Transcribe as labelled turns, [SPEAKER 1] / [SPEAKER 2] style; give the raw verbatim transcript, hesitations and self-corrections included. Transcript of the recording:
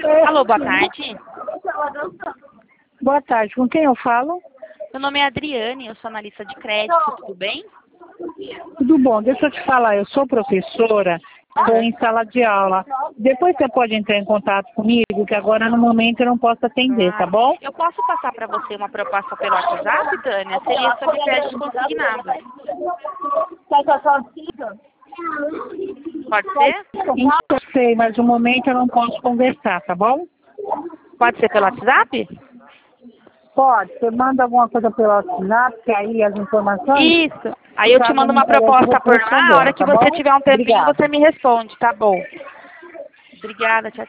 [SPEAKER 1] Alô, boa tarde.
[SPEAKER 2] Boa tarde, com quem eu falo?
[SPEAKER 1] Meu nome é Adriane, eu sou analista de crédito, tudo bem?
[SPEAKER 2] Tudo bom, deixa eu te falar, eu sou professora, estou em sala de aula. Depois você pode entrar em contato comigo, que agora no momento eu não posso atender, tá
[SPEAKER 1] Ah,
[SPEAKER 2] bom?
[SPEAKER 1] eu posso passar para você uma proposta pelo WhatsApp, Tânia? Seria sobre crédito consignado. Pode ser?
[SPEAKER 2] Então, eu sei, mas no momento eu não posso conversar, tá bom?
[SPEAKER 1] Pode ser pelo WhatsApp?
[SPEAKER 2] Pode, você manda alguma coisa pelo WhatsApp, que aí as informações...
[SPEAKER 1] Isso. Aí eu te mando uma proposta por lá, a hora que você tiver um tempinho você me responde, tá bom? Obrigada, tchau, tchau.